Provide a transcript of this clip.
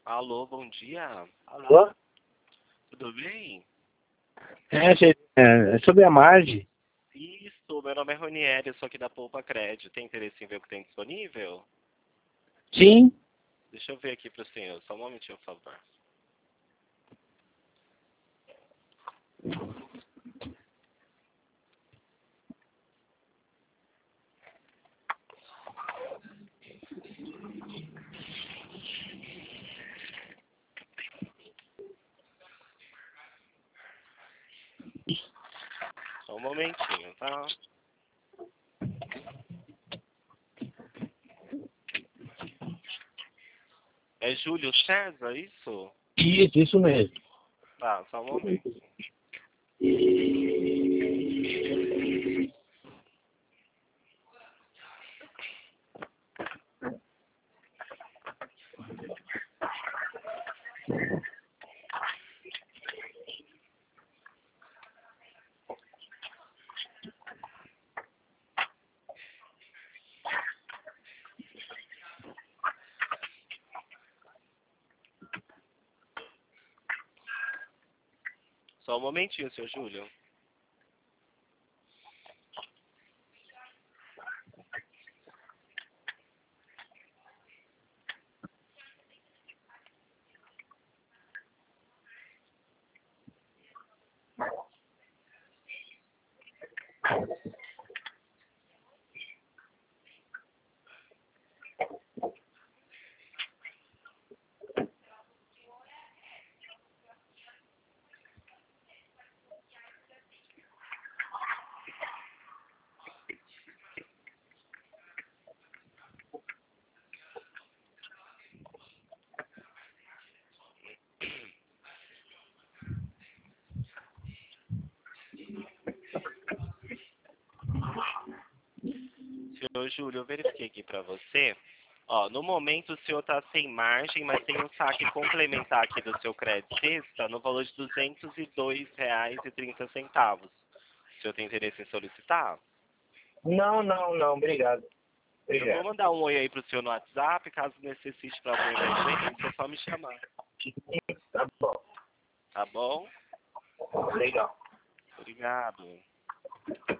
Alô, bom dia. Alô? Tudo bem? É sobre a margem. Isso, meu nome é Ronieri, eu sou aqui da Poupa Crédito. Tem interesse em ver o que tem disponível? Sim. Deixa eu ver aqui para o senhor, só um momentinho, por favor. Só um momentinho, tá? É Júlio César, isso? Isso mesmo. Tá, só um momento. Só um momentinho, seu Júlio. Seu Júlio, eu verifiquei aqui para você. Ó, no momento o senhor está sem margem, mas tem um saque complementar aqui do seu crédito sexta no valor de R$ 202,30. O senhor tem interesse em solicitar? Não, obrigado. Eu vou Obrigado. mandar um oi aí pro senhor no WhatsApp, caso necessite para alguma emergência, é só me chamar. Tá bom. Tá bom? Legal. Obrigado.